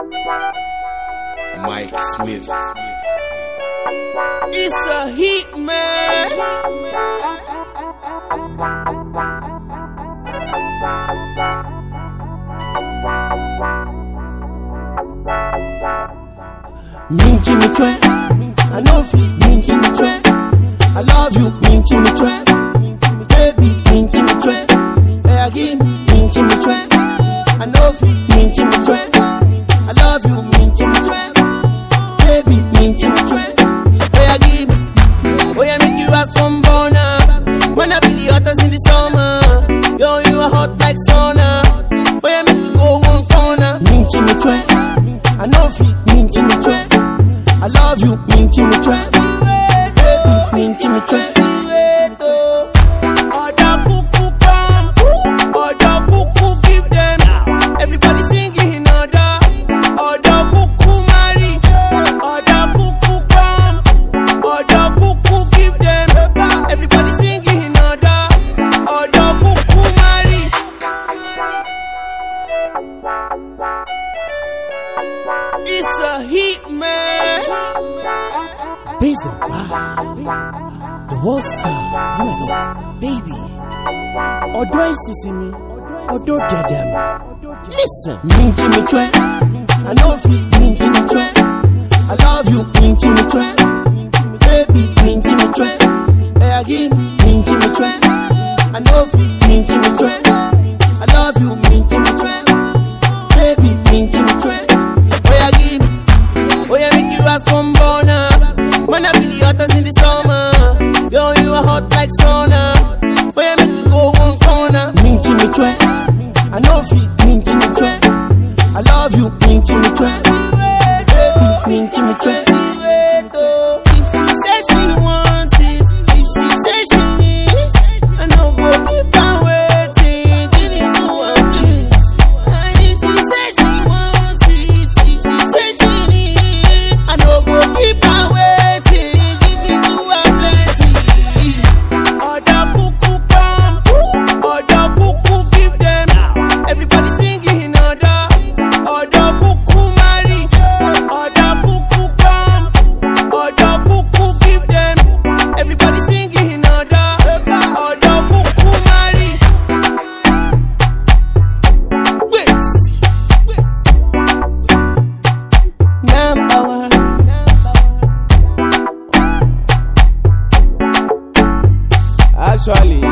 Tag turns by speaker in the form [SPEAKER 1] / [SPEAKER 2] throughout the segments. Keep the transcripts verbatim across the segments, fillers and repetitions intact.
[SPEAKER 1] Mike Smith.
[SPEAKER 2] It's a heat, man. Minchi me try, I know fi. Minchi me try, I love you. Minchi me try, baby. Minchi me try, hey give me. Minchi me try, I know fi. Minchi me try, I love you. Minchi me try, baby. Minchi me try, hey give me. Oh yeah, make you ask from Bona. Man, I be the hottest in the summer. Yo, you are hot like sauna. Oh yeah, make you go one corner. Minchi me try, I know fi. Minchi me try, I love you. Minchi me try, baby. Minchi me try. Oda kuku come, oda kuku give them. Everybody singing oda, oda kuku marry, oda kuku come, oda kuku give them. Everybody singing oda, oda kuku marry. It's a heat, man. Pace them, ah. The world star, oh my God, baby. Odo isisi mi, odo dede mi. Listen, minchi me try, I know fi. Minchi me try, I love you. Minchi me try, baby. Minchi me try, hey give me. Minchi me try, I know fi. Minchi me try, I love you. Minchi me try, baby. Minchi me try. Oh yeah, make you ask from Bona. Man, I be the hottest in the summer. Yo, you are hot like sauna. Oh yeah, make you go one corner. Minchi me try, I know fi. Minchi me try, I love you. Minchi me try, baby. Minchi me try. If she say she wants it, if she say she needs, I know go keep on waiting. Give it to her, please. And if she say she wants it, if she say she needs, I know go keep on waiting. Give it to her plenty. Oda kuku come, oda kuku give them. Everybody singing oda, oda kuku marry, oda kuku come, oda kuku give them. Everybody singing oda, oda kuku marry. Wait, number one.
[SPEAKER 3] Actually,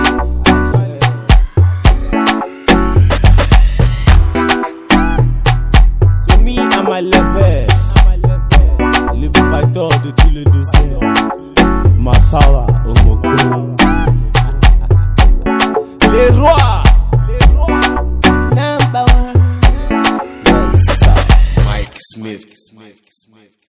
[SPEAKER 3] so me and my level, le préparateur de tout le dessert, ma power, Omokon, les rois,
[SPEAKER 2] Number one.
[SPEAKER 1] Mike Smith.